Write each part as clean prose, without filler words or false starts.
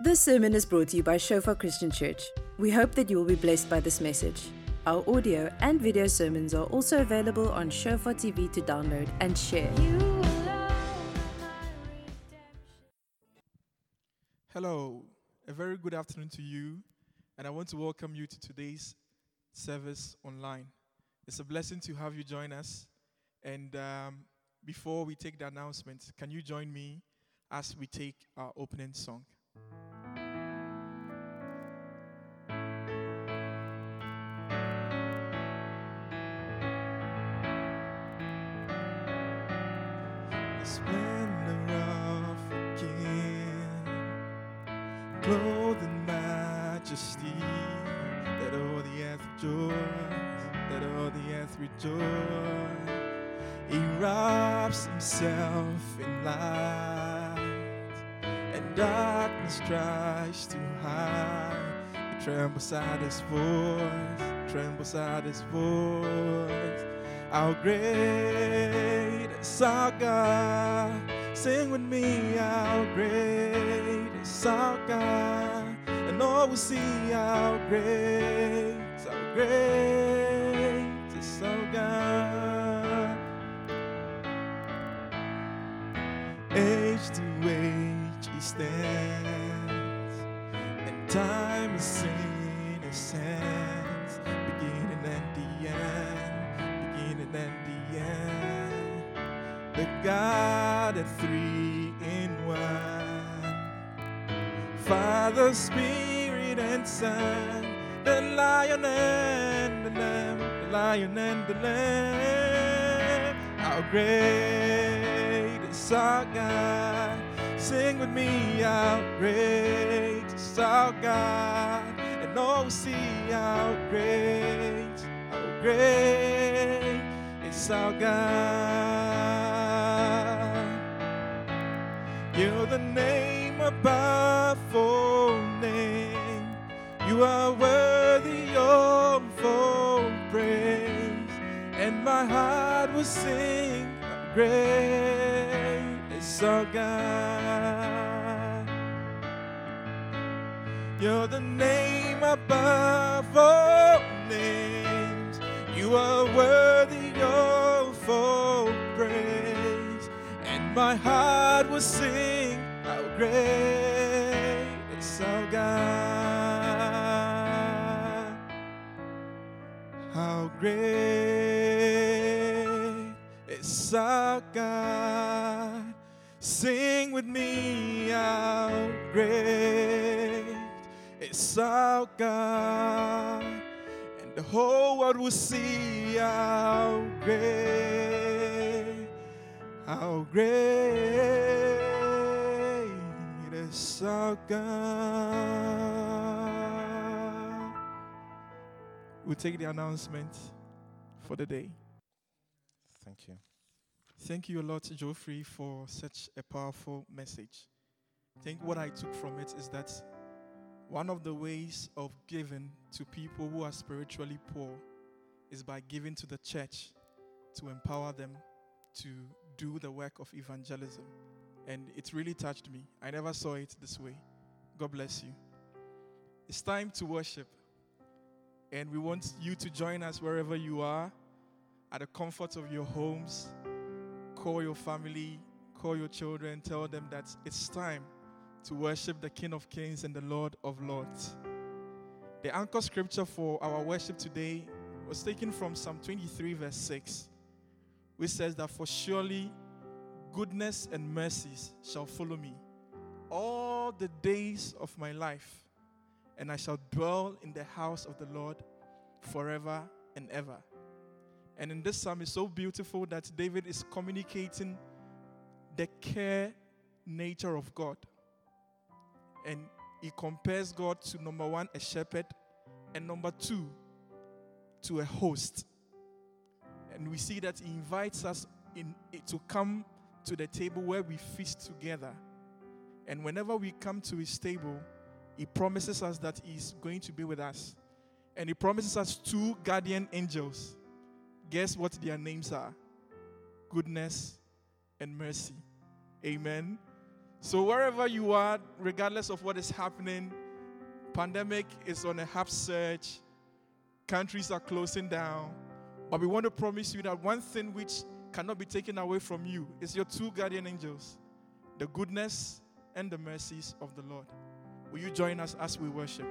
This sermon is brought to you by Shofar Christian Church. We hope that you will be blessed by this message. Our audio and video sermons are also available on Shofar TV to download and share. Hello, a very good afternoon to you, and I want to welcome you to today's service online. It's a blessing to have you join us, and before we take the announcement, can you join me as we take our opening song? The splendor of a king, clothed in majesty, that all the earth rejoice, that all the earth rejoice. He wraps himself in light, and darkness tries to hide. He trembles at his voice, trembles at his voice. How great is our God. Sing with me, how great is our God. And all will see how great is our God. Age to age he stands, and time is in his hands, beginning and the end, beginning and the end. The God of three in one, Father, Spirit, and Son, the Lion and the Lamb, the Lion and the Lamb. How great is our God. Sing with me, how great is our God. And all will see how great is our God. You're the name above all names. You are worthy of all praise. And my heart will sing, how great is our God. You're the name above all names. You are worthy of all praise. And my heart will sing, how great is our God. How great is our God. Sing with me, how great is our God. And the whole world will see how great is our God. We'll take the announcement for the day. Thank you. Thank you a lot, Geoffrey, for such a powerful message. I think what I took from it is that one of the ways of giving to people who are spiritually poor is by giving to the church to empower them to do the work of evangelism. And it really touched me. I never saw it this way. God bless you. It's time to worship. And we want you to join us wherever you are, at the comfort of your homes. Call your family, call your children, tell them that it's time to worship the King of Kings and the Lord of Lords. The anchor scripture for our worship today was taken from Psalm 23 verse 6, which says that, for surely goodness and mercies shall follow me all the days of my life, and I shall dwell in the house of the Lord forever and ever. And in this psalm, it's so beautiful that David is communicating the care nature of God. And he compares God to, number one, a shepherd, and number two, to a host. And we see that he invites us to come to the table where we feast together. And whenever we come to his table, he promises us that he's going to be with us. And he promises us 2 guardian angels. Guess what their names are? Goodness and mercy. Amen. So wherever you are, regardless of what is happening, pandemic is on a upsurge, countries are closing down, but we want to promise you that one thing which cannot be taken away from you is your two guardian angels, the goodness and the mercies of the Lord. Will you join us as we worship?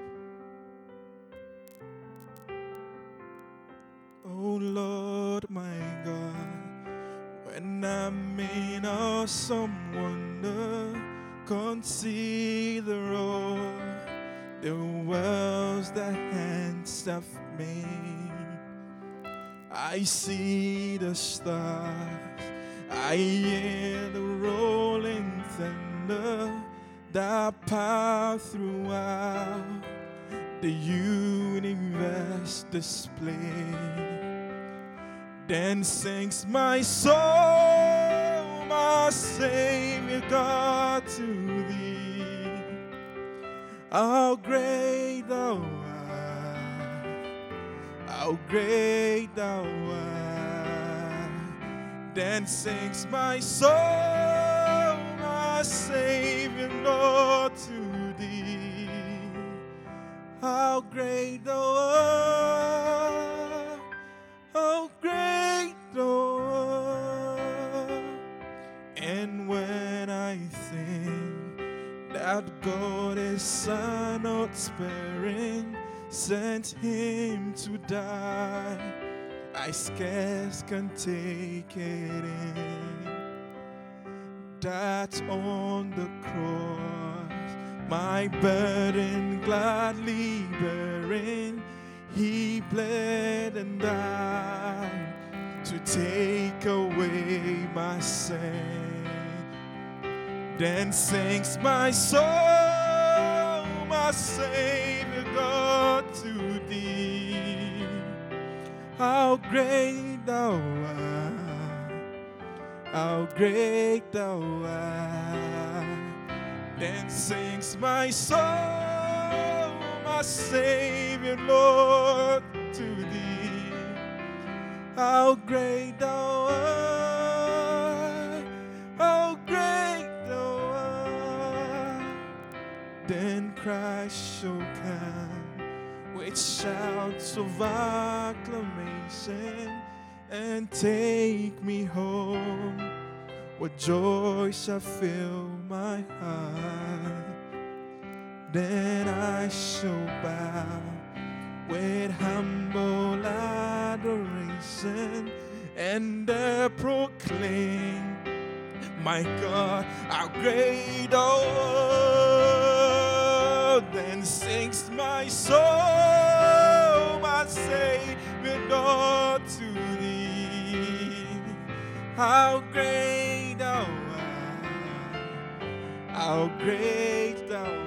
Oh Lord, my God, when I'm in awesome wonder, consider all the worlds that hands have made. I see the stars, I hear the rolling thunder that pass throughout the universe display. Then sings my soul, my Savior God, to thee. How great thou art, how great thou art. Then sings my soul, my Savior Lord, to thee. How great thou art, how great thou art. And when I think that God is Son not sparing, sent him to die, I scarce can take it in. That on the cross, my burden gladly bearing, he bled and died to take away my sin. Then sings my soul, my Savior God, to thee. How great thou art, how great thou art. Then sings my soul, my Savior Lord, to thee. How great thou art, how great thou art. Then Christ shall come with shouts of acclamation and take me home. What joy shall fill my heart. Then I shall bow with humble adoration and proclaim, my God, how great thou art. Then sings my soul, my Savior God, to thee. How great thou art, how great thou art.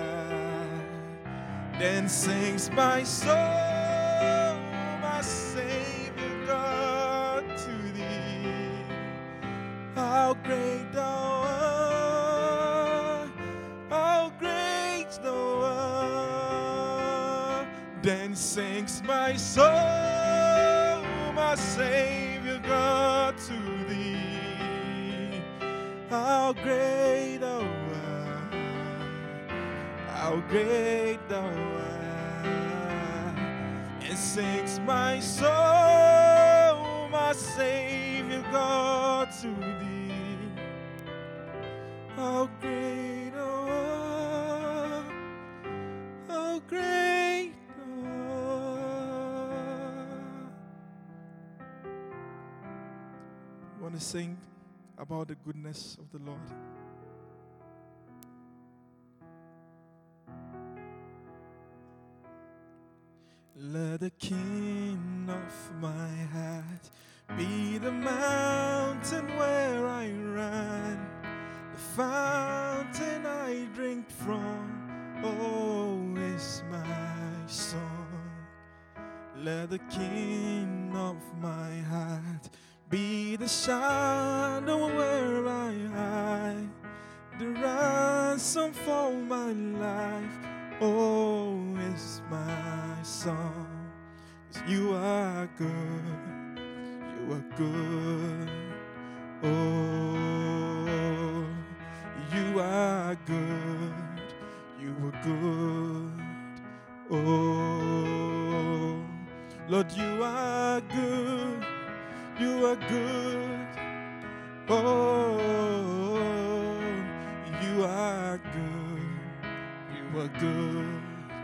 Then sings my soul, my Savior God, to thee. How great thou art, how great thou art. Then sings my soul, my Savior God, to thee. How great thou art, how great thou art. And sings my soul, my Savior God, to thee. How great thou art, how great thou art. I want to sing about the goodness of the Lord. Let the King of my heart be the mountain where I run, the fountain I drink from, oh, is my song. Let the King of my heart be the shadow where I hide, the ransom for my life, oh, is my song. 'Cause you are good, you are good, oh, You are good. You are good. Oh, Lord, you are good. You are good. Oh, you are good. You are good.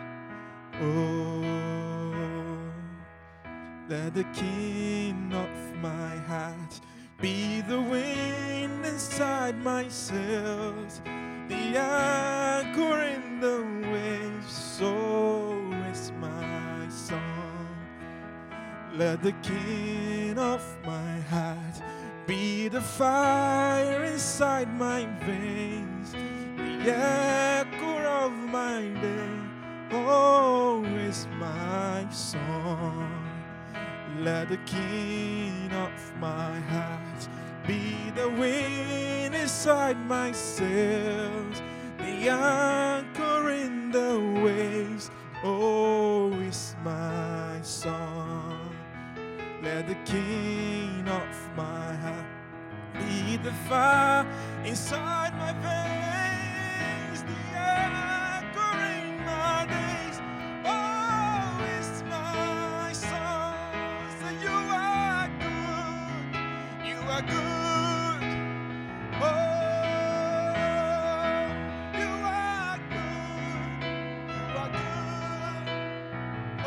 Oh, let the King of my heart be the wind inside my sails, the anchor in the waves. So is my song. Let the King of my heart be the fire inside my veins, the echo of my day. Oh, is my song. Let the King of my heart be the wind inside my sails, the anchor in the waves. Oh, is my song. Let the King of my heart be the fire inside my veins, the anchor in my days. Oh, it's my song. So you are good. You are good. Oh, you are good. You are good.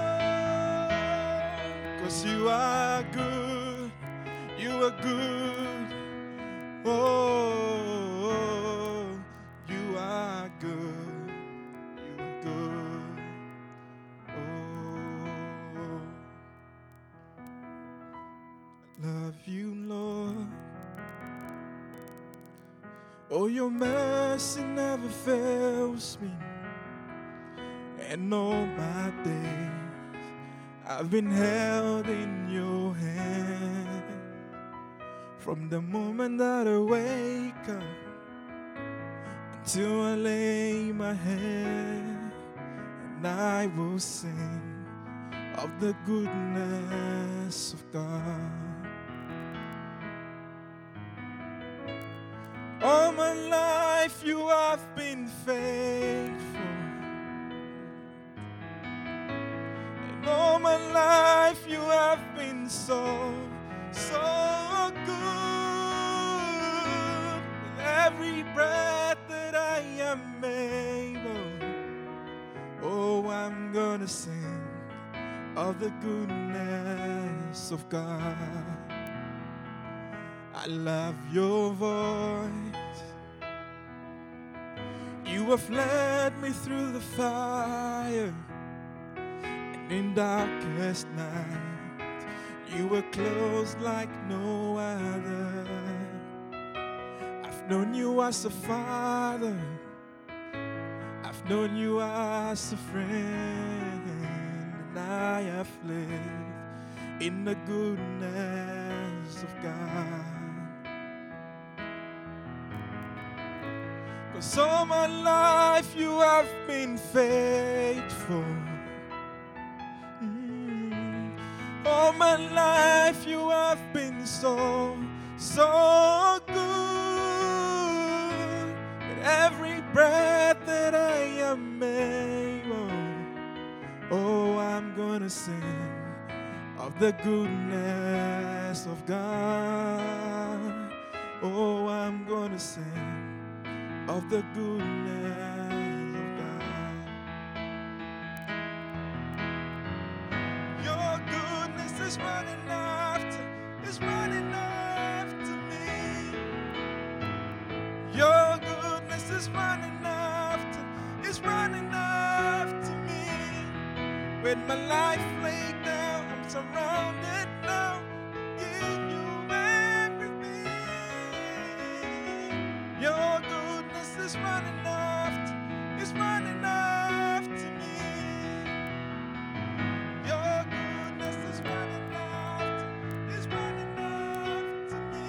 Oh, 'cause you are good. You are good. Oh, you are good. You are good. Oh, I love you, Lord. Oh, your mercy never fails me. And all my days I've been held in your hand. From the moment that I wake up until I lay my head, and I will sing of the goodness of God. All my life you have been faithful, and all my life you have been so good. With every breath that I am able, oh, I'm gonna sing of the goodness of God. I love your voice. You have led me through the fire, and in darkest night you were close like no other. I've known you as a father. I've known you as a friend. And I have lived in the goodness of God. 'Cause all my life you have been faithful. All my life you have been so good. With every breath that I am able, oh, I'm gonna sing of the goodness of God. Oh, I'm gonna sing of the goodness of God. Your goodness is running after me. Your goodness is running after me. With my life laid down, I'm surrounded now. Give you everything. Your goodness is running after me. Your goodness is running after me.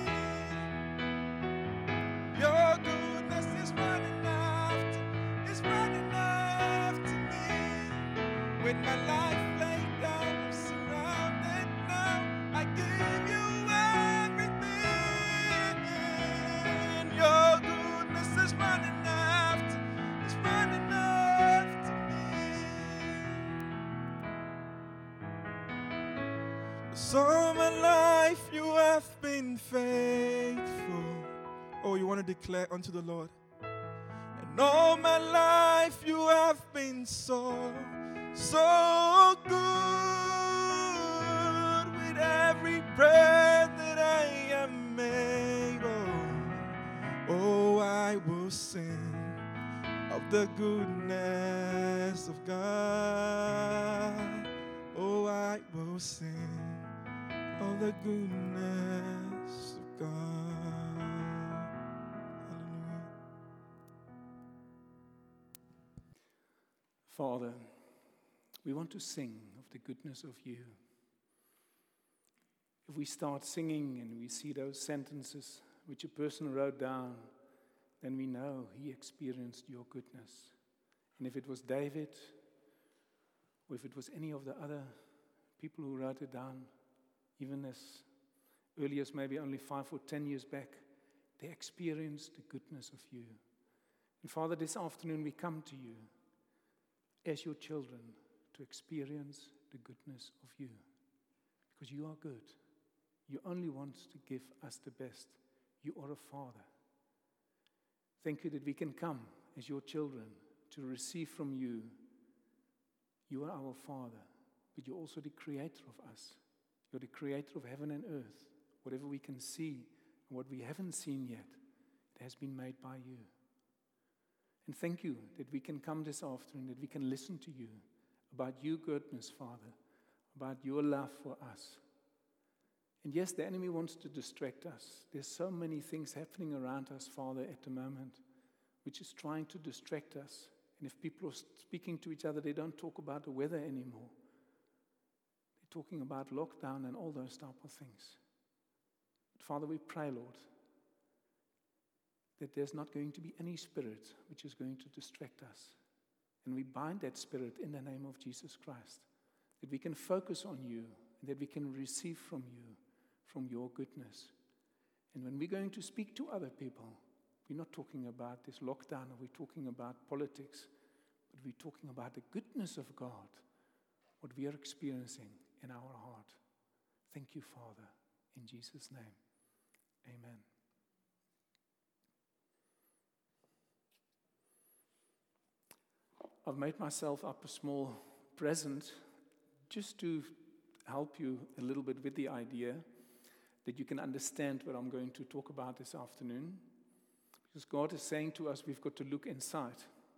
Your goodness is running after me. With my life laid down, I'm surrounded now. I give you everything. Your goodness all my life you have been faithful. Oh, you want to declare unto the Lord? And all my life you have been so good. With every breath that I am able, oh, I will sing of the goodness of God. Oh, I will sing of the goodness of God. Hallelujah. Father, we want to sing of the goodness of you. If we start singing and we see those sentences which a person wrote down, then we know he experienced your goodness. And if it was David, or if it was any of the other people who wrote it down, even as early as maybe only 5 or 10 years back, they experienced the goodness of you. And Father, this afternoon we come to you as your children to experience the goodness of you. Because you are good. You only want to give us the best. You are a Father. Thank you that we can come as your children to receive from you. You are our Father, but you're also the creator of us. You're the creator of heaven and earth. Whatever we can see and what we haven't seen yet, it has been made by you. And thank you that we can come this afternoon, that we can listen to you about your goodness, Father, about your love for us. And yes, the enemy wants to distract us. There's so many things happening around us, Father, at the moment, which is trying to distract us. And if people are speaking to each other, they don't talk about the weather anymore. They're talking about lockdown and all those type of things. But Father, we pray, Lord, that there's not going to be any spirit which is going to distract us. And we bind that spirit in the name of Jesus Christ, that we can focus on you and that we can receive from you, from your goodness. And when we're going to speak to other people, we're not talking about this lockdown or we're talking about politics, but we're talking about the goodness of God, what we are experiencing in our heart. Thank you, Father, in Jesus' name. Amen. I've made myself up a small present just to help you a little bit with the idea that you can understand what I'm going to talk about this afternoon. Because God is saying to us, we've got to look inside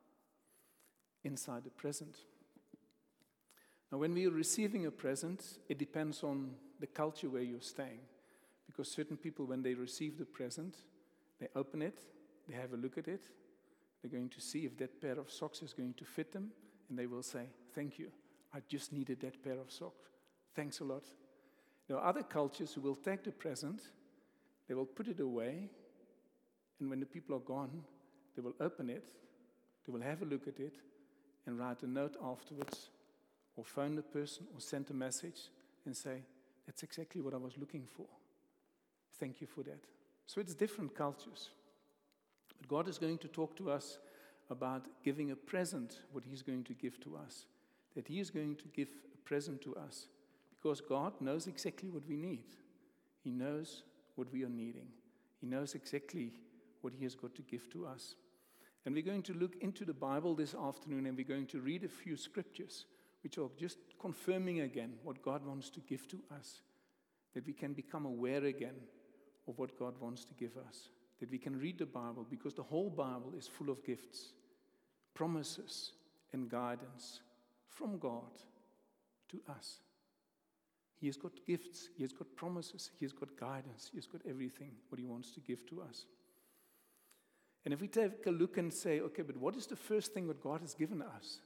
the present. Now, when we are receiving a present, it depends on the culture where you're staying. Because certain people, when they receive the present, they open it, they have a look at it, they're going to see if that pair of socks is going to fit them, and they will say, thank you, I just needed that pair of socks. Thanks a lot. There are other cultures who will take the present, they will put it away, and when the people are gone, they will open it, they will have a look at it, and write a note afterwards, or phone the person, or send a message, and say, that's exactly what I was looking for. Thank you for that. So it's different cultures. But God is going to talk to us about giving a present, what He's going to give to us. That He is going to give a present to us. Because God knows exactly what we need. He knows what we are needing. He knows exactly what He has got to give to us. And we're going to look into the Bible this afternoon, and we're going to read a few scriptures which are just confirming again what God wants to give to us. That we can become aware again of what God wants to give us. That we can read the Bible, because the whole Bible is full of gifts, promises, and guidance from God to us. He has got gifts, He has got promises, He has got guidance, He has got everything what He wants to give to us. And if we take a look and say, okay, but what is the first thing that God has given us?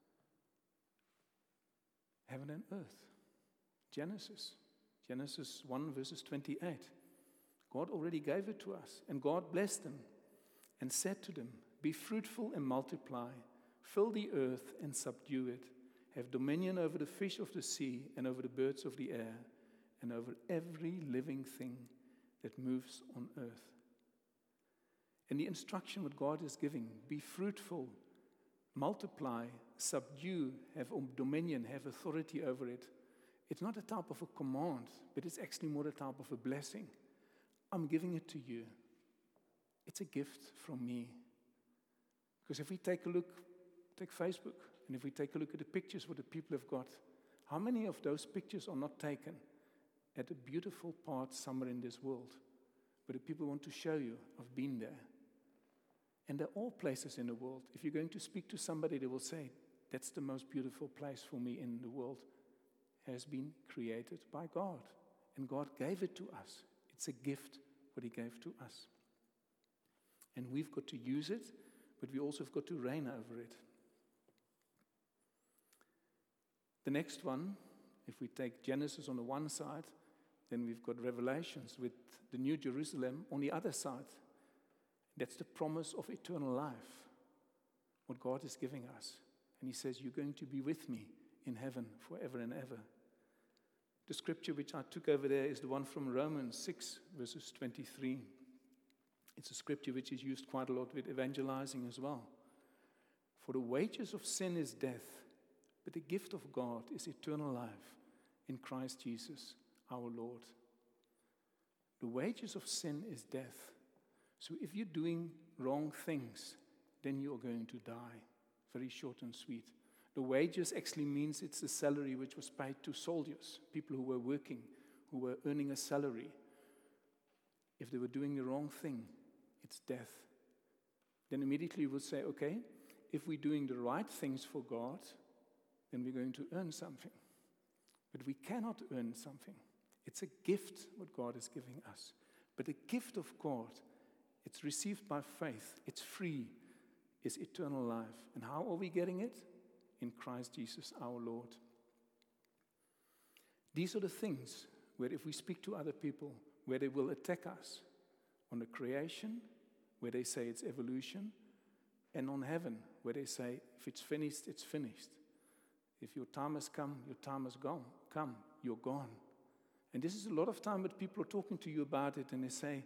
Heaven and earth. Genesis 1 verses 28. God already gave it to us, and God blessed them and said to them, be fruitful and multiply, fill the earth and subdue it, have dominion over the fish of the sea and over the birds of the air and over every living thing that moves on earth. And the instruction what God is giving, be fruitful, multiply, subdue, have dominion, have authority over it, It's not a type of a command, but it's actually more a type of a blessing. I'm giving it to you. It's a gift from me. Because if we take Facebook, and if we take a look at the pictures what the people have got, how many of those pictures are not taken at a beautiful part somewhere in this world, where the people want to show you, I've been there. And there are all places in the world. If you're going to speak to somebody, they will say, that's the most beautiful place for me in the world. Has been created by God. And God gave it to us. It's a gift what He gave to us. And we've got to use it, but we also have got to reign over it. The next one, if we take Genesis on the one side, then we've got Revelations with the New Jerusalem on the other side. That's the promise of eternal life, what God is giving us. And He says, you're going to be with me in heaven forever and ever. The scripture which I took over there is the one from Romans 6, verses 23. It's a scripture which is used quite a lot with evangelizing as well. For the wages of sin is death, but the gift of God is eternal life in Christ Jesus, our Lord. The wages of sin is death. So if you're doing wrong things, then you are going to die. Very short and sweet. The wages actually means it's the salary which was paid to soldiers, people who were working, who were earning a salary. If they were doing the wrong thing, it's death. Then immediately we'll say, okay, if we're doing the right things for God, then we're going to earn something. But we cannot earn something. It's a gift what God is giving us. But the gift of God, it's received by faith. It's free. It's eternal life. And how are we getting it? In Christ Jesus our Lord. These are the things where if we speak to other people, where they will attack us on the creation, where they say it's evolution, and on heaven, where they say if it's finished, it's finished. If your time has come, your time has come, you're gone. And this is a lot of time that people are talking to you about it, and they say,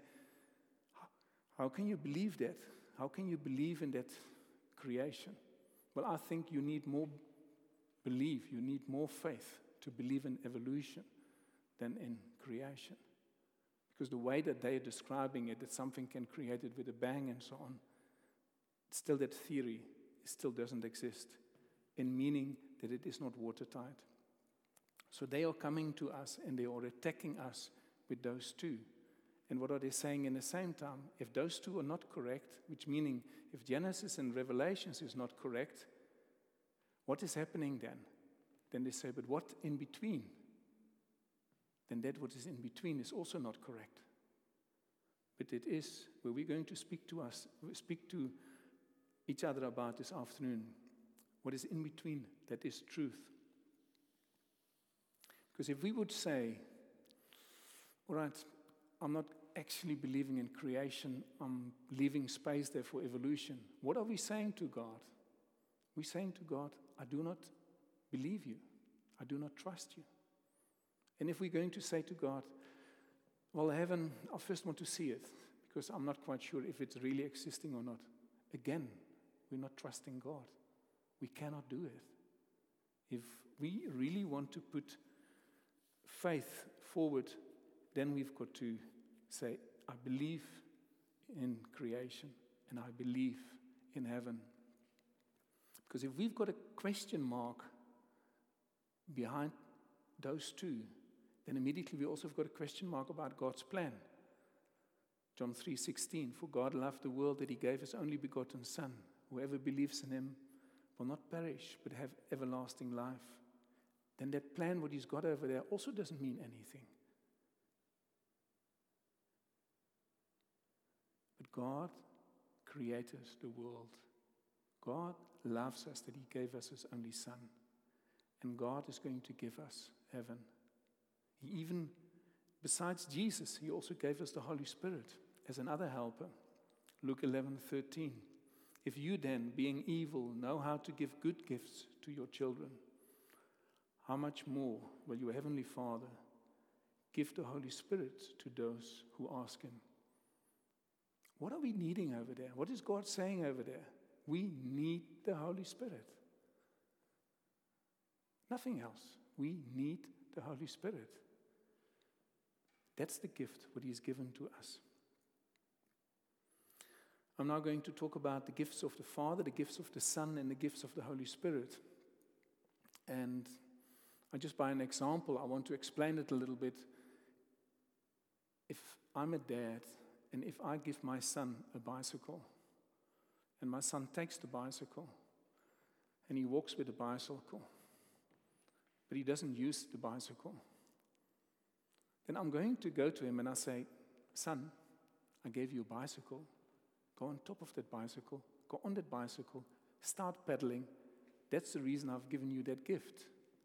how can you believe that? How can you believe in that creation? Well, I think you need more belief, you need more faith to believe in evolution than in creation. Because the way that they are describing it, that something can create it with a bang and so on, still that theory still doesn't exist, in meaning that it is not watertight. So they are coming to us and they are attacking us with those two. And what are they saying in the same time? If those two are not correct, which meaning if Genesis and Revelations is not correct, what is happening then? Then they say, but what in between? Then that what is in between is also not correct. But it is where we're going to speak to each other about this afternoon. What is in between, that is truth. Because if we would say, all right, I'm not actually believing in creation, I'm leaving space there for evolution. What are we saying to God? We're saying to God, I do not believe you. I do not trust you. And if we're going to say to God, well, heaven, I first want to see it, because I'm not quite sure if it's really existing or not. Again, we're not trusting God. We cannot do it. If we really want to put faith forward, then we've got to say, I believe in creation and I believe in heaven. Because if we've got a question mark behind those two, then immediately we also have got a question mark about God's plan. John 3:16, for God loved the world that He gave His only begotten Son. Whoever believes in Him will not perish but have everlasting life. Then that plan, what He's got over there, also doesn't mean anything. But God created the world. God loves us that He gave us His only Son. And God is going to give us heaven. He even, besides Jesus, He also gave us the Holy Spirit as another helper. Luke 11:13. If you then, being evil, know how to give good gifts to your children, how much more will your Heavenly Father give the Holy Spirit to those who ask Him? What are we needing over there? What is God saying over there? We need the Holy Spirit. Nothing else. We need the Holy Spirit. That's the gift what He's given to us. I'm now going to talk about the gifts of the Father, the gifts of the Son, and the gifts of the Holy Spirit. And just by an example, I want to explain it a little bit. If I'm a dad, and if I give my son a bicycle, and my son takes the bicycle, and he walks with the bicycle, but he doesn't use the bicycle, then I'm going to go to him and I say, son, I gave you a bicycle. Go on top of that bicycle. Go on that bicycle. Start pedaling. That's the reason I've given you that gift.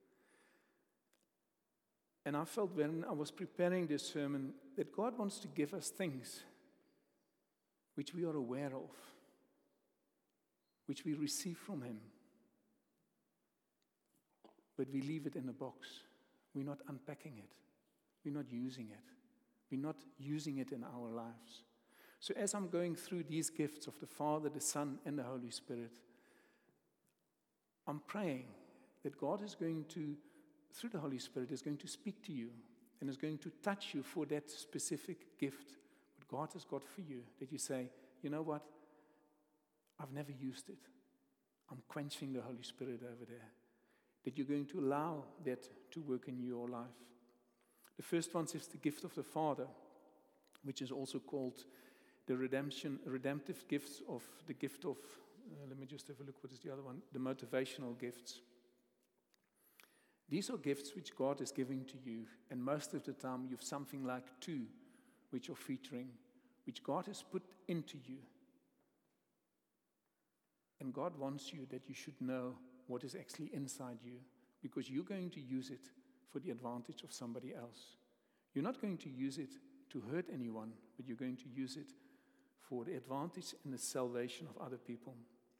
And I felt when I was preparing this sermon that God wants to give us things which we are aware of, which we receive from Him. But we leave it in a box. We're not unpacking it. We're not using it. We're not using it in our lives. So as I'm going through these gifts of the Father, the Son, and the Holy Spirit, I'm praying that God is going to, through the Holy Spirit, is going to speak to you and is going to touch you for that specific gift, what God has got for you, that you say, you know what, I've never used it. I'm quenching the Holy Spirit over there. That you're going to allow that to work in your life. The first one is the gift of the Father, which is also called the redemptive gifts of the gift of, let me just have a look, what is the other one? The motivational gifts. These are gifts which God is giving to you, and most of the time you have something like 2 which are featuring, which God has put into you. And God wants you that you should know what is actually inside you, because you're going to use it for the advantage of somebody else. You're not going to use it to hurt anyone, but you're going to use it for the advantage and the salvation of other people.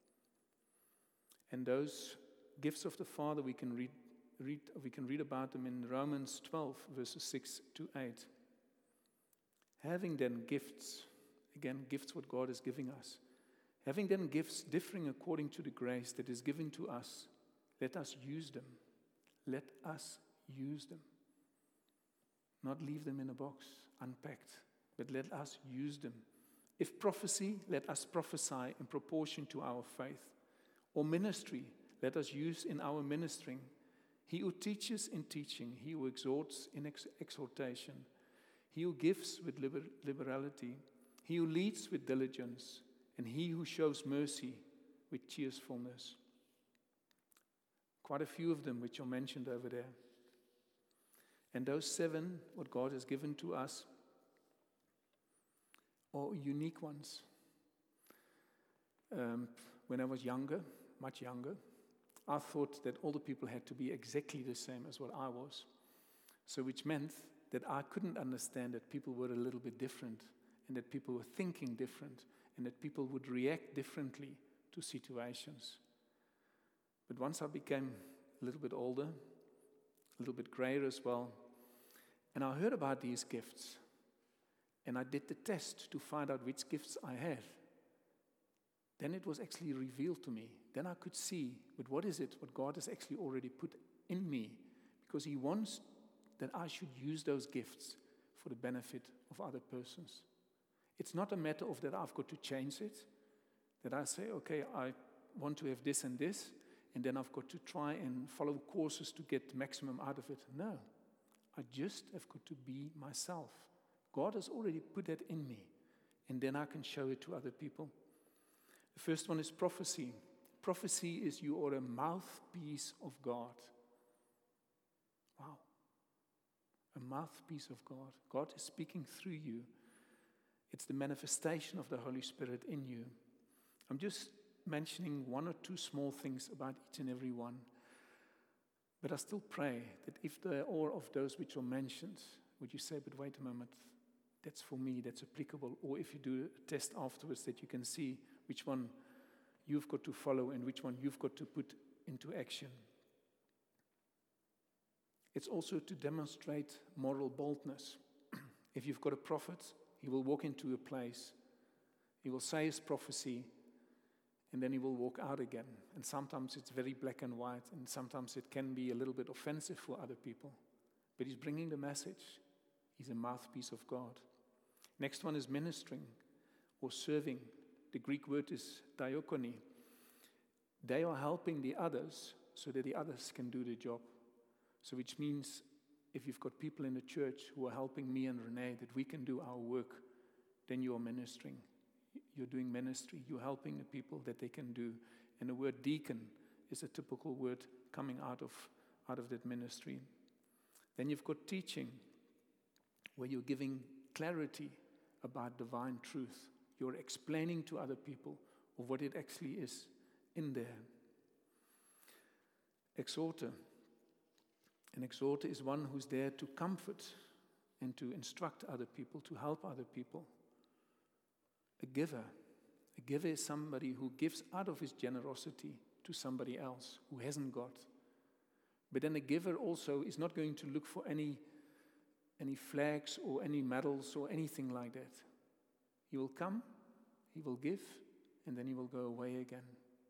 And those gifts of the Father, we can read about them in Romans 12, verses 6 to 8. Having then gifts, again, gifts what God is giving us. Having then gifts differing according to the grace that is given to us, let us use them. Let us use them. Not leave them in a box, unpacked, but let us use them. If prophecy, let us prophesy in proportion to our faith. Or ministry, let us use in our ministering. He who teaches in teaching, he who exhorts in exhortation, he who gives with liberality, he who leads with diligence, and he who shows mercy with cheerfulness. Quite a few of them which are mentioned over there. And those 7, what God has given to us, are unique ones. When I was younger, much younger, I thought that all the people had to be exactly the same as what I was. So which meant that I couldn't understand that people were a little bit different, and that people were thinking different, and that people would react differently to situations. But once I became a little bit older, a little bit grayer as well, and I heard about these gifts, and I did the test to find out which gifts I had, then it was actually revealed to me. Then I could see, but what is it, what God has actually already put in me, because He wants that I should use those gifts for the benefit of other persons. It's not a matter of that I've got to change it, that I say, okay, I want to have this and this, and then I've got to try and follow courses to get the maximum out of it. No, I just have got to be myself. God has already put that in me, and then I can show it to other people. The first one is prophecy. Prophecy is you are a mouthpiece of God. Wow. A mouthpiece of God. God is speaking through you. It's the manifestation of the Holy Spirit in you. I'm just mentioning 1 or 2 small things about each and every one. But I still pray that if there are of those which are mentioned, would you say, but wait a moment, that's for me, that's applicable. Or if you do a test afterwards, that you can see which one you've got to follow and which one you've got to put into action. It's also to demonstrate moral boldness. If you've got a prophet, he will walk into a place, he will say his prophecy, and then he will walk out again. And sometimes it's very black and white, and sometimes it can be a little bit offensive for other people. but he's bringing the message. He's a mouthpiece of God. Next one is ministering or serving. The Greek word is diakoni. They are helping the others so that the others can do the job. So which means if you've got people in the church who are helping me and Renee, that we can do our work, then you are ministering. You're doing ministry. You're helping the people that they can do. And the word deacon is a typical word coming out of that ministry. Then you've got teaching, where you're giving clarity about divine truth. You're explaining to other people of what it actually is in there. Exhorter. An exhorter is one who's there to comfort and to instruct other people, to help other people. A giver. A giver is somebody who gives out of his generosity to somebody else who hasn't got. But then a giver also is not going to look for any flags or any medals or anything like that. He will come, he will give, and then he will go away again.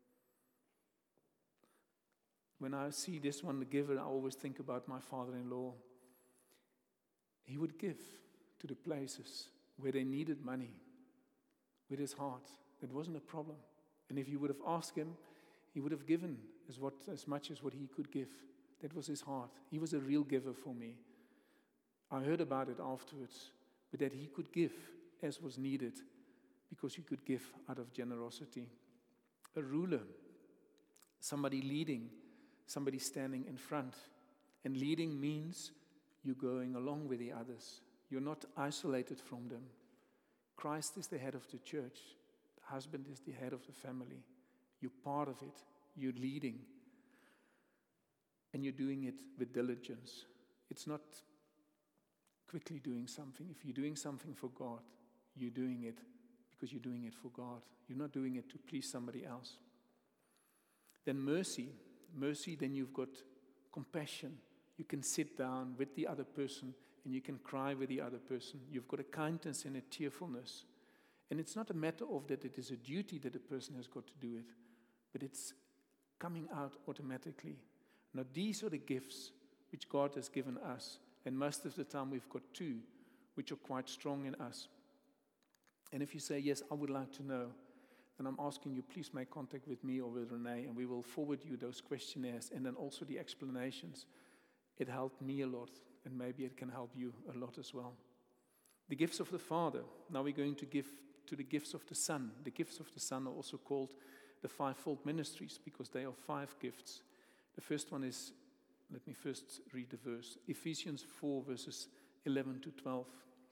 When I see this one, the giver, I always think about my father-in-law. He would give to the places where they needed money with his heart. That wasn't a problem. And if you would have asked him, he would have given as much as what he could give. That was his heart. He was a real giver for me. I heard about it afterwards, but that he could give as was needed because he could give out of generosity. A ruler, somebody leading, somebody standing in front. And leading means you're going along with the others. You're not isolated from them. Christ is the head of the church. The husband is the head of the family. You're part of it. You're leading. And you're doing it with diligence. It's not quickly doing something. If you're doing something for God, you're doing it because you're doing it for God. You're not doing it to please somebody else. Then mercy. Mercy, then you've got compassion. You can sit down with the other person and you can cry with the other person. You've got a kindness and a cheerfulness. And it's not a matter of that it is a duty that a person has got to do it, but it's coming out automatically. Now, these are the gifts which God has given us. And most of the time we've got two, which are quite strong in us. And if you say, yes, I would like to know, then I'm asking you, please make contact with me or with Renee, and we will forward you those questionnaires and then also the explanations. It helped me a lot, and maybe it can help you a lot as well. The gifts of the Father. Now we're going to give to the gifts of the Son. The gifts of the Son are also called the fivefold ministries because they are 5 gifts. The first one is, let me first read the verse, Ephesians 4, verses 11 to 12.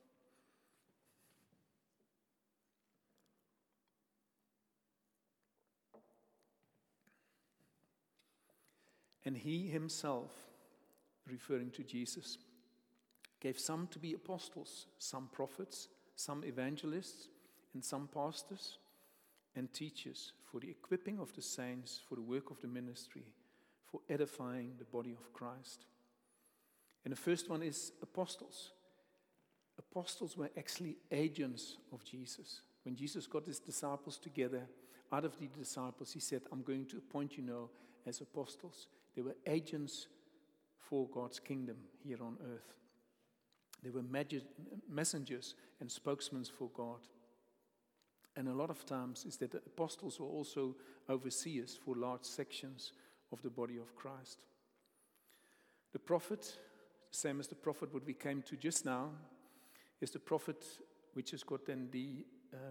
And he himself, referring to Jesus, gave some to be apostles, some prophets, some evangelists, and some pastors and teachers for the equipping of the saints, for the work of the ministry, for edifying the body of Christ. And the first one is apostles. Apostles were actually agents of Jesus. When Jesus got his disciples together, out of the disciples, he said, I'm going to appoint you now as apostles. They were agents for God's kingdom here on earth. They were messengers and spokesmen for God. And a lot of times is that the apostles were also overseers for large sections of the body of Christ. The prophet, same as the prophet what we came to just now, is the prophet which has got then the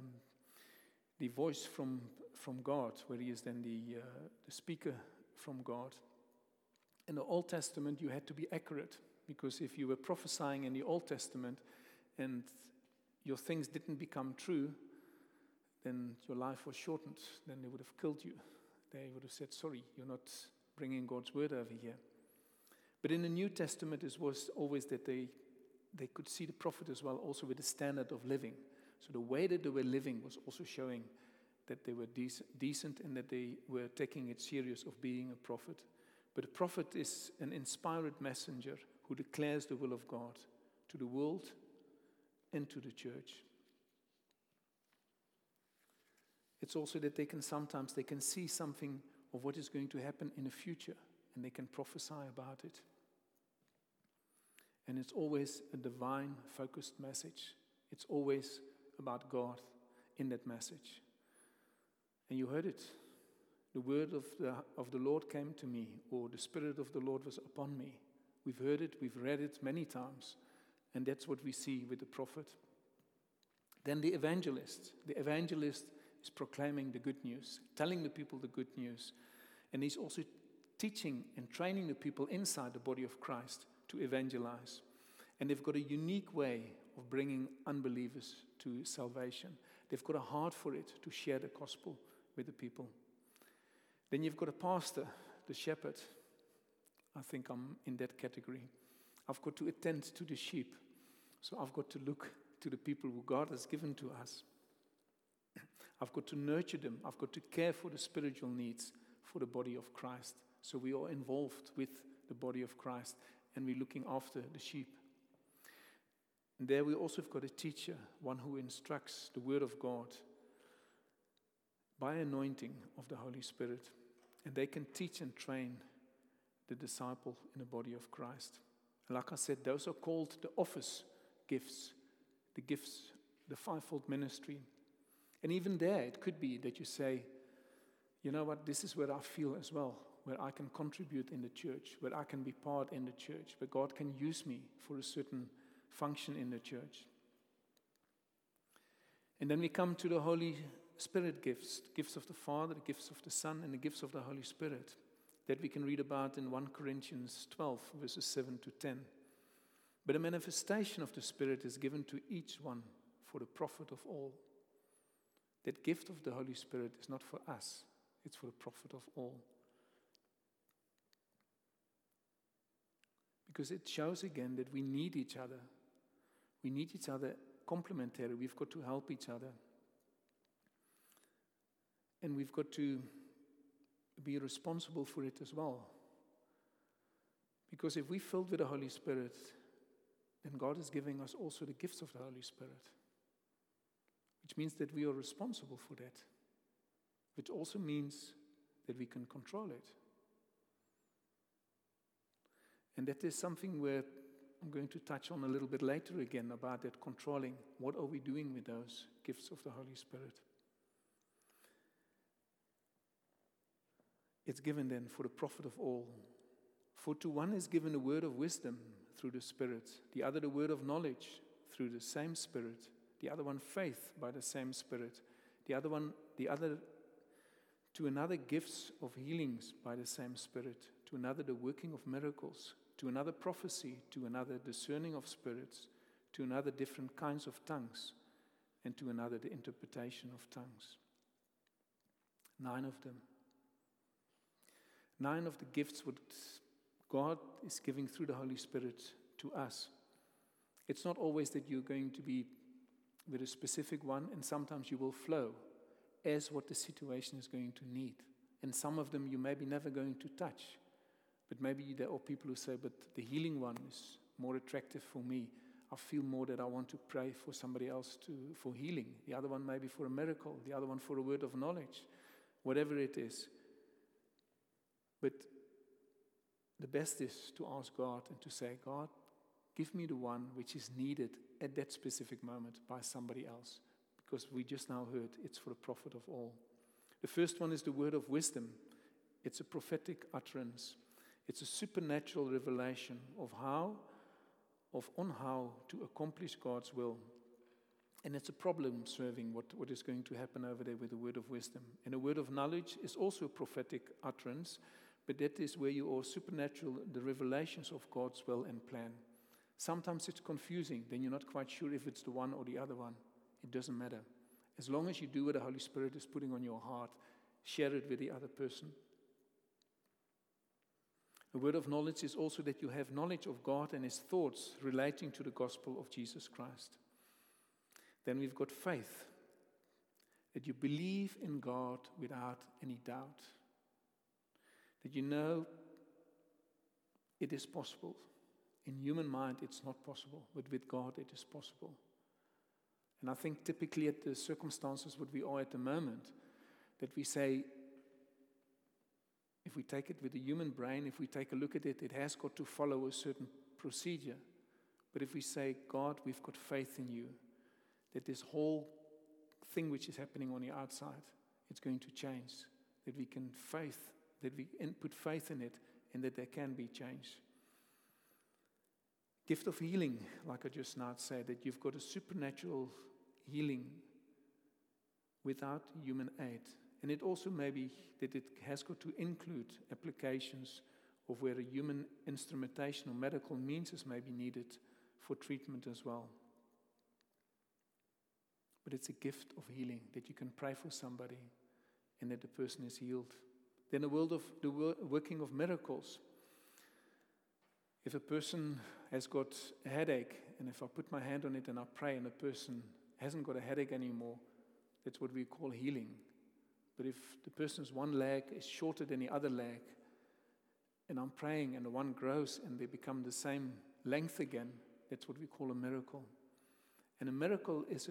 voice from God, where he is then the speaker from God. In the Old Testament, you had to be accurate, because if you were prophesying in the Old Testament and your things didn't become true, then your life was shortened. Then they would have killed you. They would have said, sorry, you're not bringing God's word over here. But in the New Testament, it was always that they could see the prophet as well, also with the standard of living. So the way that they were living was also showing that they were decent and that they were taking it serious of being a prophet. But a prophet is an inspired messenger who declares the will of God to the world and to the church. It's also that they can see something of what is going to happen in the future, and they can prophesy about it. And it's always a divine focused message. It's always about God in that message. And you heard it. The word of the Lord came to me, or the Spirit of the Lord was upon me. We've heard it, we've read it many times, and that's what we see with the prophet. Then the evangelist. The evangelist is proclaiming the good news, telling the people the good news, and he's also teaching and training the people inside the body of Christ to evangelize. And they've got a unique way of bringing unbelievers to salvation. They've got a heart for it, to share the gospel with the people. Then you've got a pastor, the shepherd. I think I'm in that category. I've got to attend to the sheep. So I've got to look to the people who God has given to us. I've got to nurture them. I've got to care for the spiritual needs for the body of Christ. So we are involved with the body of Christ, and we're looking after the sheep. And there we also have got a teacher, one who instructs the word of God by anointing of the Holy Spirit. And they can teach and train the disciple in the body of Christ. And like I said, those are called the office gifts, the fivefold ministry. And even there, it could be that you say, you know what, this is where I feel as well, where I can contribute in the church, where I can be part in the church, where God can use me for a certain function in the church. And then we come to the Holy Spirit gifts of the Father, the gifts of the Son, and the gifts of the Holy Spirit that we can read about in 1 Corinthians 12, verses 7 to 10. But a manifestation of the Spirit is given to each one for the profit of all. That gift of the Holy Spirit is not for us, it's for the profit of all. Because it shows again that we need each other. We need each other complementary. We've got to help each other. And we've got to be responsible for it as well. Because if we're filled with the Holy Spirit, then God is giving us also the gifts of the Holy Spirit. Which means that we are responsible for that. Which also means that we can control it. And that is something where I'm going to touch on a little bit later again about that controlling. What are we doing with those gifts of the Holy Spirit? It's given then for the profit of all. For to one is given a word of wisdom through the Spirit, the other the word of knowledge through the same Spirit, the other one faith by the same Spirit, the other to another gifts of healings by the same Spirit, to another the working of miracles, to another prophecy, to another discerning of spirits, to another different kinds of tongues, and to another the interpretation of tongues. 9 of them. 9 of the gifts what God is giving through the Holy Spirit to us. It's not always that you're going to be with a specific one, and sometimes you will flow as what the situation is going to need. And some of them you may be never going to touch. But maybe there are people who say, but the healing one is more attractive for me. I feel more that I want to pray for somebody else for healing. The other one maybe for a miracle. The other one for a word of knowledge. Whatever it is. But the best is to ask God and to say, God, give me the one which is needed at that specific moment by somebody else. Because we just now heard it's for the profit of all. The first one is the word of wisdom. It's a prophetic utterance. It's a supernatural revelation of how to accomplish God's will. And it's a problem serving what is going to happen over there with the word of wisdom. And a word of knowledge is also a prophetic utterance, but that is where you are supernatural, the revelations of God's will and plan. Sometimes it's confusing, then you're not quite sure if it's the one or the other one. It doesn't matter. As long as you do what the Holy Spirit is putting on your heart, share it with the other person. A word of knowledge is also that you have knowledge of God and His thoughts relating to the gospel of Jesus Christ. Then we've got faith, that you believe in God without any doubt. That you know it is possible. In human mind it's not possible, but with God it is possible. And I think typically at the circumstances what we are at the moment, that we say, if we take it with the human brain, if we take a look at it, it has got to follow a certain procedure. But if we say, God, we've got faith in you, that this whole thing which is happening on the outside, it's going to change, that we can put faith in it, and that there can be change. Gift of healing, like I just now said, that you've got a supernatural healing without human aid. And it also may be that it has got to include applications of where a human instrumentation or medical means may be needed for treatment as well. But it's a gift of healing, that you can pray for somebody and that the person is healed. Then the world of the working of miracles. If a person has got a headache, and if I put my hand on it and I pray and the person hasn't got a headache anymore, that's what we call healing. But if the person's one leg is shorter than the other leg, and I'm praying and the one grows and they become the same length again, that's what we call a miracle. And a miracle is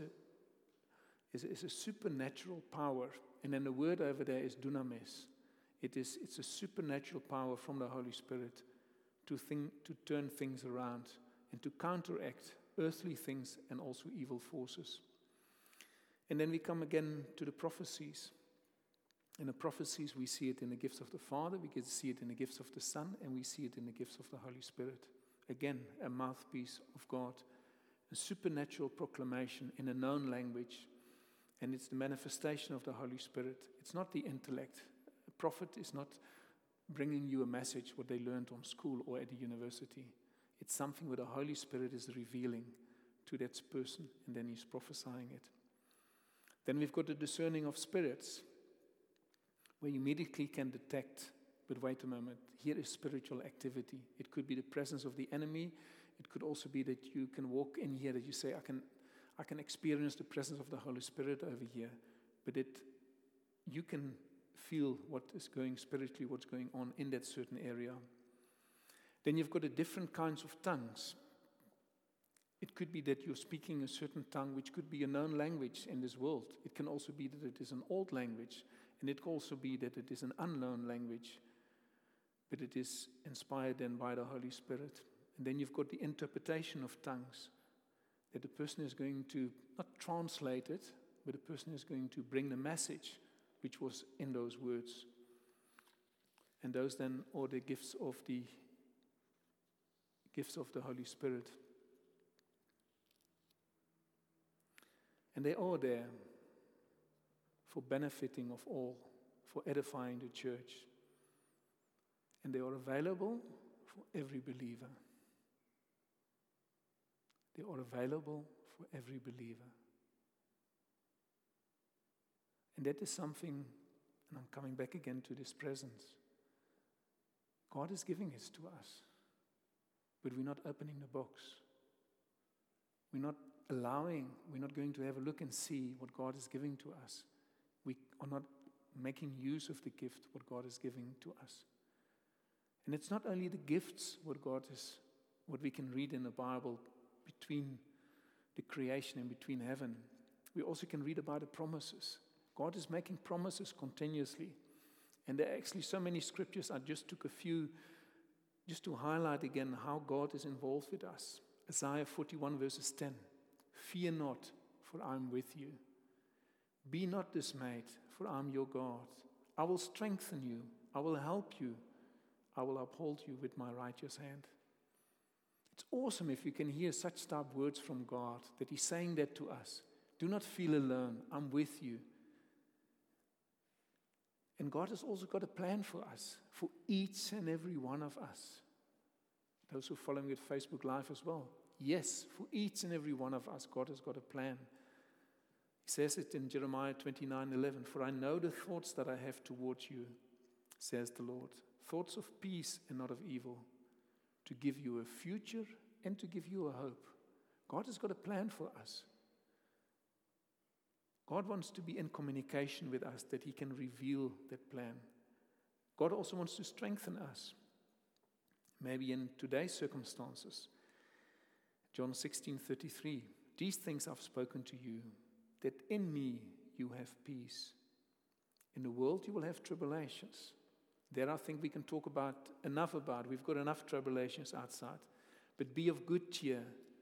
a supernatural power. And then the word over there is dunamis. It's a supernatural power from the Holy Spirit to turn things around and to counteract earthly things and also evil forces. And then we come again to the prophecies. In the prophecies, we see it in the gifts of the Father, we can see it in the gifts of the Son, and we see it in the gifts of the Holy Spirit. Again, a mouthpiece of God, a supernatural proclamation in a known language, and it's the manifestation of the Holy Spirit. It's not the intellect. A prophet is not bringing you a message, what they learned on school or at the university. It's something where the Holy Spirit is revealing to that person, and then he's prophesying it. Then we've got the discerning of spirits, where you immediately can detect, but wait a moment, here is spiritual activity. It could be the presence of the enemy. It could also be that you can walk in here, that you say, I can experience the presence of the Holy Spirit over here, but you can feel what is going spiritually, what's going on in that certain area. Then you've got the different kinds of tongues. It could be that you're speaking a certain tongue, which could be a known language in this world. It can also be that it is an old language, and it can also be that it is an unknown language, but it is inspired then by the Holy Spirit. And then you've got the interpretation of tongues, that the person is going to not translate it, but the person is going to bring the message which was in those words. And those then are the gifts of the Holy Spirit. And they are there for benefiting of all, for edifying the church. And they are available for every believer. They are available for every believer. And that is something, and I'm coming back again to this presence. God is giving it to us, but we're not opening the box. We're not going to have a look and see what God is giving to us. We are not making use of the gift, what God is giving to us. And it's not only the gifts, what we can read in the Bible between the creation and between heaven. We also can read about the promises. God is making promises continuously. And there are actually so many scriptures. I just took a few just to highlight again how God is involved with us. Isaiah 41 verses 10. Fear not, for I am with you. Be not dismayed, for I am your God. I will strengthen you. I will help you. I will uphold you with my righteous hand. It's awesome if you can hear such type words from God, that he's saying that to us. Do not feel alone. I'm with you. And God has also got a plan for us, for each and every one of us. Those who are following with Facebook Live as well. Yes, for each and every one of us, God has got a plan. He says it in Jeremiah 29:11, for I know the thoughts that I have towards you, says the Lord. Thoughts of peace and not of evil, to give you a future and to give you a hope. God has got a plan for us. God wants to be in communication with us, that he can reveal that plan. God also wants to strengthen us. Maybe in today's circumstances. John 16:33, these things I've spoken to you, that in me you have peace. In the world you will have tribulations. There I think we can talk enough about. We've got enough tribulations outside. But be of good cheer.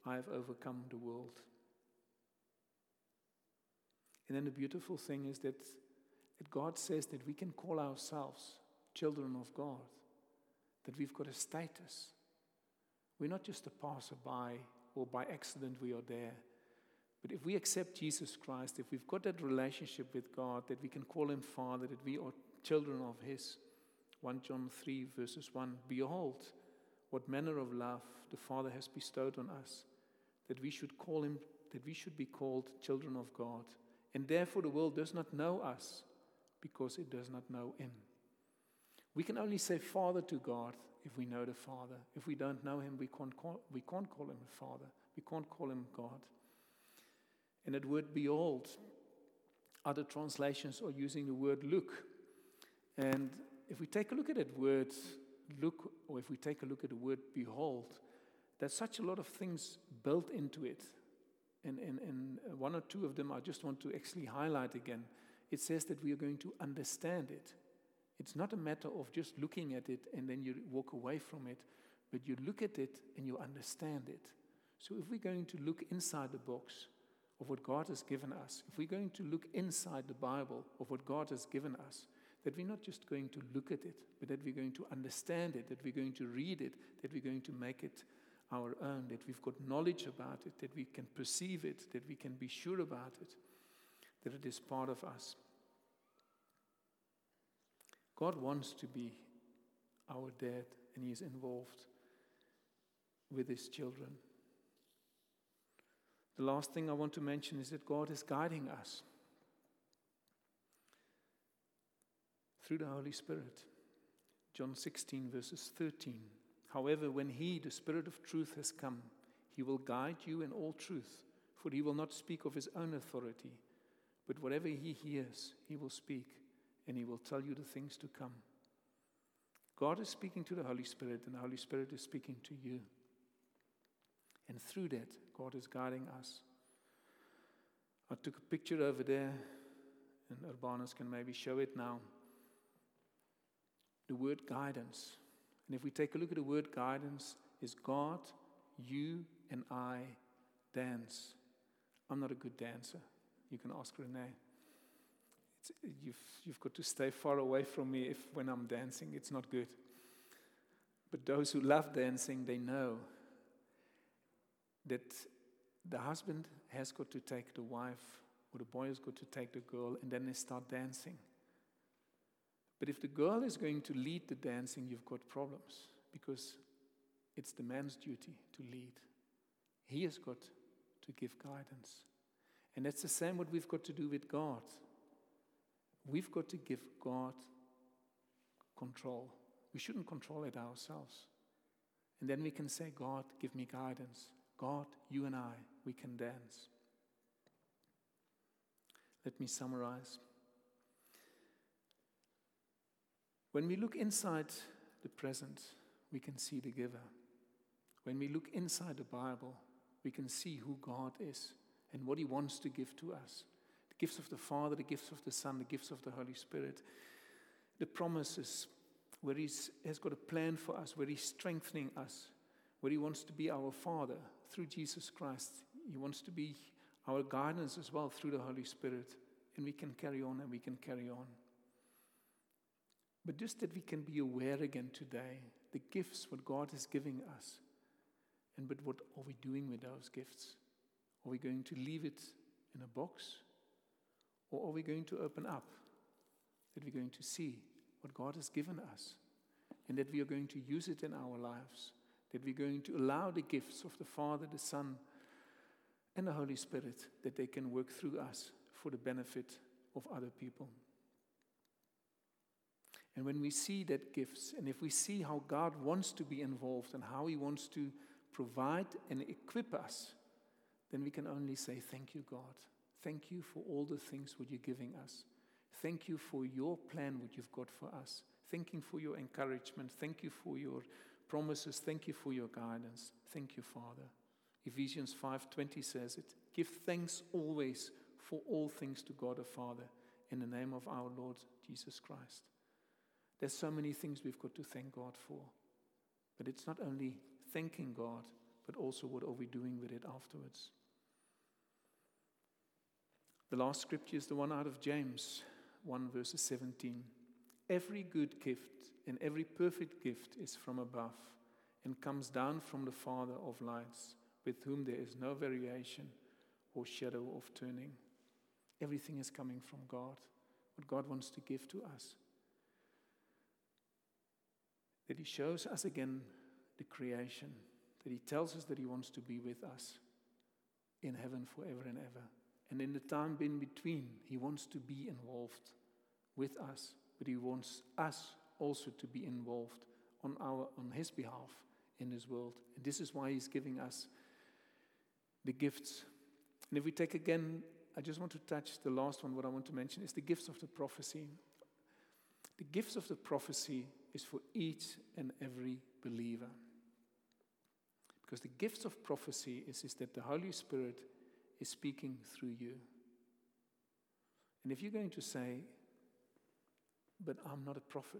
I have overcome the world. And then the beautiful thing is that God says that we can call ourselves children of God, that we've got a status. We're not just a passerby or by accident we are there. But if we accept Jesus Christ, if we've got that relationship with God, that we can call him Father, that we are children of his. 1 John 3 verses 1, behold, what manner of love the Father has bestowed on us, that we should be called children of God. And therefore the world does not know us, because it does not know him. We can only say Father to God if we know the Father. If we don't know him, we can't call him a Father. We can't call him God. And that word behold, other translations are using the word look. And if we take a look at that word look, or if we take a look at the word behold, there's such a lot of things built into it. And one or two of them I just want to actually highlight again. It says that we are going to understand it. It's not a matter of just looking at it and then you walk away from it, but you look at it and you understand it. So if we're going to look inside the box of what God has given us, if we're going to look inside the Bible of what God has given us, that we're not just going to look at it, but that we're going to understand it, that we're going to read it, that we're going to make it our own, that we've got knowledge about it, that we can perceive it, that we can be sure about it, that it is part of us. God wants to be our dad, and he is involved with his children. The last thing I want to mention is that God is guiding us through the Holy Spirit. John 16 verses 13. However, when he, the Spirit of truth, has come, he will guide you in all truth, for he will not speak of his own authority, but whatever he hears, he will speak, and he will tell you the things to come. God is speaking to the Holy Spirit, and the Holy Spirit is speaking to you. And through that, God is guiding us. I took a picture over there, and Urbanus can maybe show it now. The word guidance. And if we take a look at the word guidance, is God, you, and I dance. I'm not a good dancer. You can ask Renee. You've got to stay far away from me when I'm dancing. It's not good. But those who love dancing, they know that the husband has got to take the wife, or the boy has got to take the girl, and then they start dancing. But if the girl is going to lead the dancing, you've got problems, because it's the man's duty to lead. He has got to give guidance. And that's the same what we've got to do with God. We've got to give God control. We shouldn't control it ourselves. And then we can say, God, give me guidance. God, you and I, we can dance. Let me summarize. When we look inside the present, we can see the giver. When we look inside the Bible, we can see who God is and what he wants to give to us. The gifts of the Father, the gifts of the Son, the gifts of the Holy Spirit. The promises where he has got a plan for us, where he's strengthening us, where he wants to be our Father through Jesus Christ. He wants to be our guidance as well through the Holy Spirit. And we can carry on and we can carry on. But just that we can be aware again today, the gifts, what God is giving us. But what are we doing with those gifts? Are we going to leave it in a box? Or are we going to open up? That we're going to see what God has given us. And that we are going to use it in our lives. That we're going to allow the gifts of the Father, the Son, and the Holy Spirit, that they can work through us for the benefit of other people. And when we see that gifts, and if we see how God wants to be involved and how he wants to provide and equip us, then we can only say, thank you, God. Thank you for all the things what you're giving us. Thank you for your plan, what you've got for us. Thank you for your encouragement. Thank you for your promises. Thank you for your guidance. Thank you, Father. Ephesians 5:20 says it. Give thanks always for all things to God the Father in the name of our Lord Jesus Christ. There's so many things we've got to thank God for. But it's not only thanking God, but also what are we doing with it afterwards. The last scripture is the one out of James 1 verses 17. Every good gift and every perfect gift is from above and comes down from the Father of lights, with whom there is no variation or shadow of turning. Everything is coming from God, what God wants to give to us. That He shows us again the creation, that He tells us that He wants to be with us in heaven forever and ever. And in the time in between, He wants to be involved with us, but He wants us also to be involved on His behalf in this world. And this is why He's giving us the gifts. And if we take again, I just want to touch the last one. What I want to mention is the gifts of the prophecy. The gifts of the prophecy is for each and every believer. Because the gifts of prophecy is that the Holy Spirit is speaking through you. And if you're going to say, but I'm not a prophet,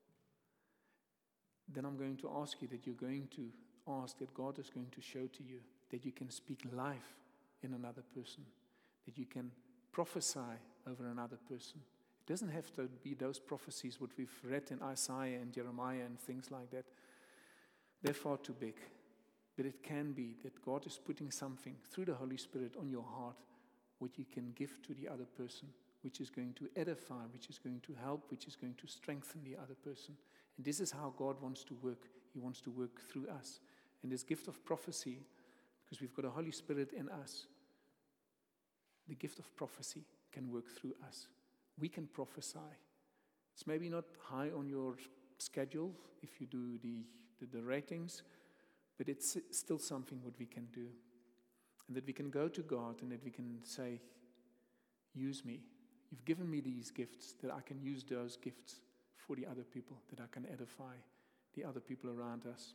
then I'm going to ask you that you're going to ask that God is going to show to you that you can speak life in another person, that you can prophesy over another person. It doesn't have to be those prophecies what we've read in Isaiah and Jeremiah and things like that. They're far too big. But it can be that God is putting something through the Holy Spirit on your heart what you can give to the other person, which is going to edify, which is going to help, which is going to strengthen the other person. And this is how God wants to work. He wants to work through us. And this gift of prophecy, because we've got a Holy Spirit in us, the gift of prophecy can work through us. We can prophesy. It's maybe not high on your schedule if you do the ratings, but it's still something what we can do. And that we can go to God and that we can say, use me. You've given me these gifts, that I can use those gifts for the other people, that I can edify the other people around us.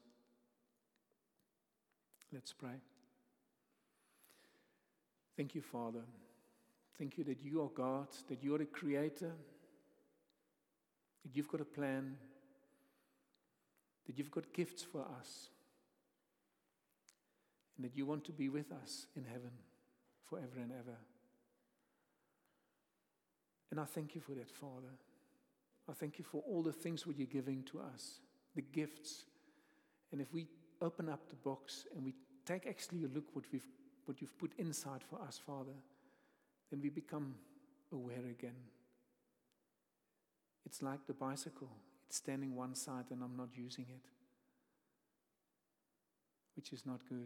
Let's pray. Thank you, Father. Thank you that you are God, that you are the Creator, that you've got a plan, that you've got gifts for us, and that you want to be with us in heaven forever and ever. And I thank you for that, Father. I thank you for all the things what you're giving to us, the gifts. And if we open up the box and we take actually a look what you've put inside for us, Father, then we become aware again. It's like the bicycle. It's standing one side and I'm not using it, which is not good.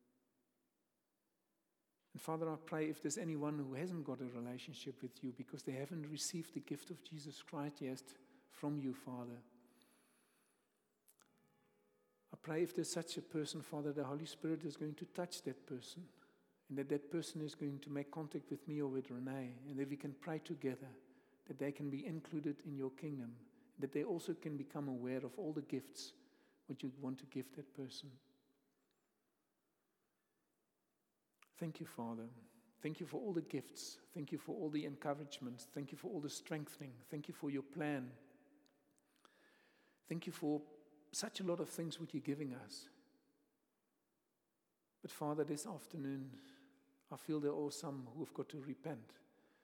And Father, I pray if there's anyone who hasn't got a relationship with you because they haven't received the gift of Jesus Christ yet from you, Father, I pray if there's such a person, Father, the Holy Spirit is going to touch that person, and that person is going to make contact with me or with Renee, and that we can pray together, that they can be included in your kingdom, that they also can become aware of all the gifts what you want to give that person. Thank you, Father. Thank you for all the gifts. Thank you for all the encouragements. Thank you for all the strengthening. Thank you for your plan. Thank you for such a lot of things what you're giving us. But Father, this afternoon, I feel there are some who have got to repent.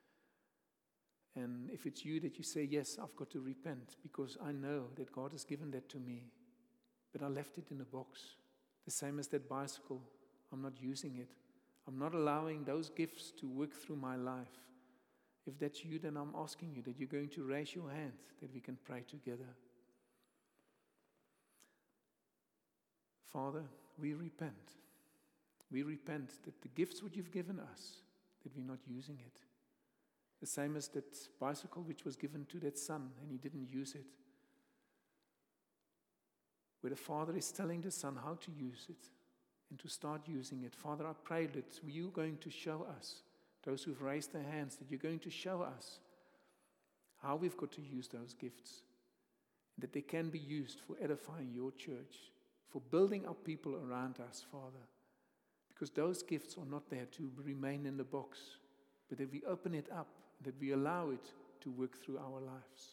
And if it's you that you say, yes, I've got to repent because I know that God has given that to me, but I left it in a box. The same as that bicycle. I'm not using it. I'm not allowing those gifts to work through my life. If that's you, then I'm asking you that you're going to raise your hand, that we can pray together. Father, we repent. We repent that the gifts which you've given us, that we're not using it. The same as that bicycle which was given to that son and he didn't use it. Where the father is telling the son how to use it and to start using it. Father, I pray that you're going to show us, those who've raised their hands, that you're going to show us how we've got to use those gifts. And that they can be used for edifying your church, for building up people around us, Father. Because those gifts are not there to remain in the box, but that we open it up, that we allow it to work through our lives.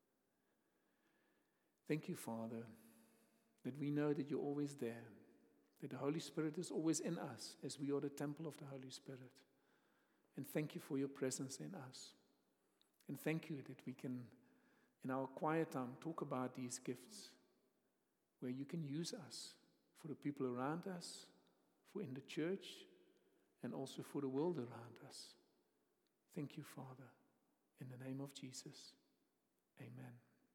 Thank you, Father, that we know that you're always there. that the Holy Spirit is always in us as we are the temple of the Holy Spirit. And thank you for your presence in us. And thank you that we can, in our quiet time, talk about these gifts where you can use us for the people around us, for in the church, and also for the world around us. Thank you, Father. In the name of Jesus, amen.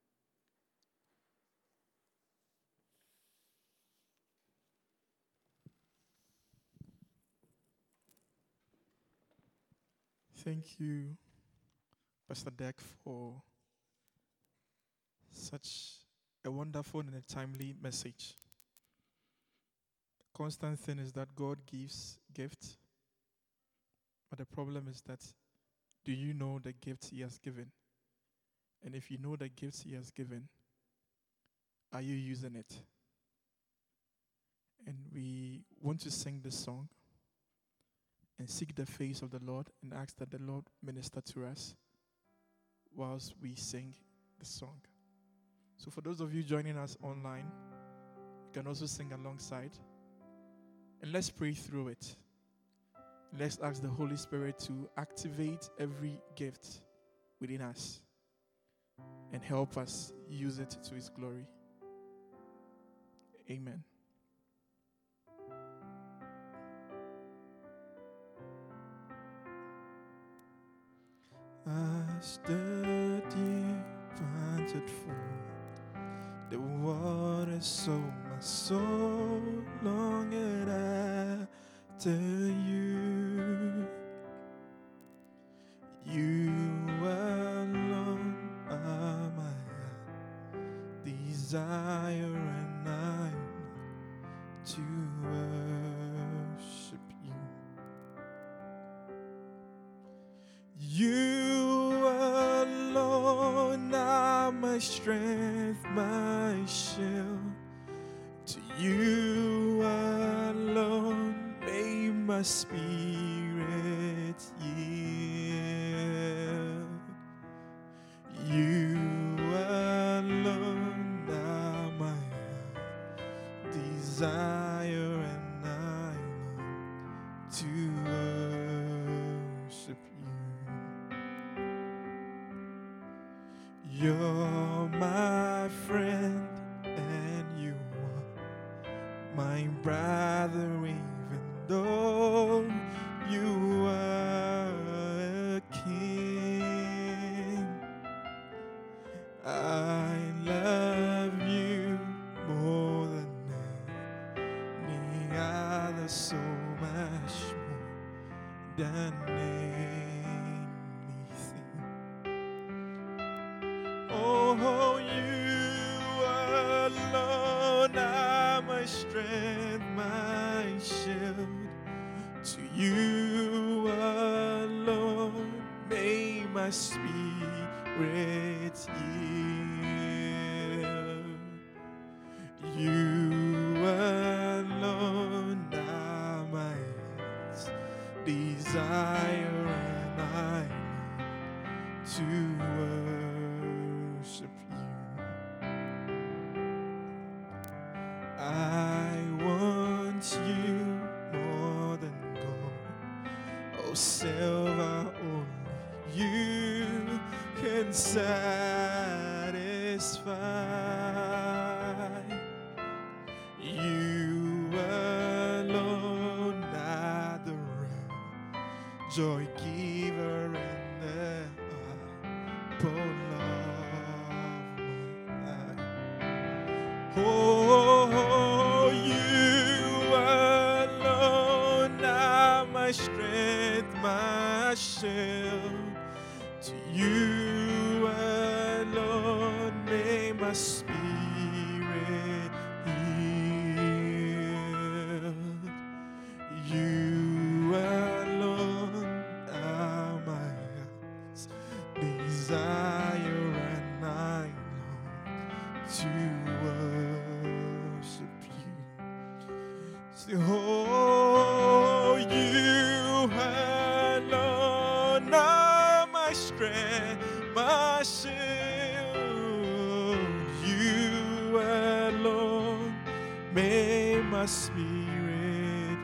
Thank you, Pastor Deck, for such a wonderful and a timely message. Constant thing is that God gives gifts, but the problem is that, do you know the gifts He has given? And if you know the gifts He has given, are you using it? And we want to sing this song and seek the face of the Lord and ask that the Lord minister to us whilst we sing the song. So for those of you joining us online, you can also sing alongside. And let's pray through it. Let's ask the Holy Spirit to activate every gift within us and help us use it to His glory. Amen. As the deep panted for the water, so my soul longed after you. You alone are my desire, and I long to worship you. You alone are my strength, my shield. To you alone may my spirit yield. You alone are my desire, and I long to worship you. You're my friend, and you are my brother, even though you are a king. I love you more than any other, so much more than anything. Oh, you alone are my strength, my shield. To you alone may my spirit yield. You alone are my desire, and I long to worship you. I want you more than gold or silver, only you can satisfy. You alone are the real joy giver and the apple of my eye. Oh, you alone are my strength, my shield. To you alone may my spirit yield. You alone are your spirit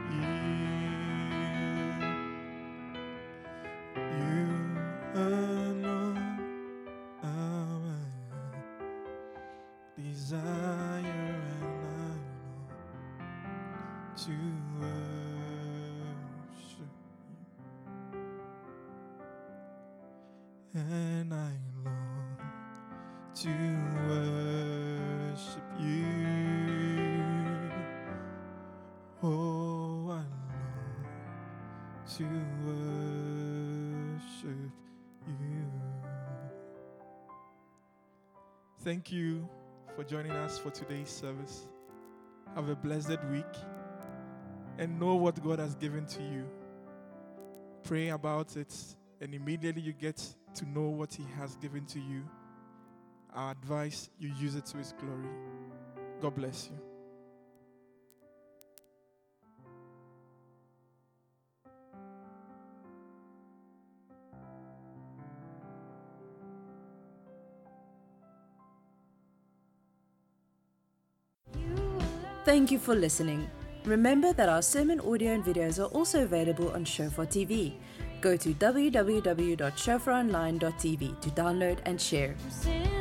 you alone are my desire, and I long to worship you, and I long to worship you. Oh, I long to worship you. Thank you for joining us for today's service. Have a blessed week and know what God has given to you. Pray about it, and immediately you get to know what He has given to you. Our advice, you use it to His glory. God bless you. Thank you for listening. Remember that our sermon audio and videos are also available on Shofar TV. Go to www.shofaronline.tv to download and share.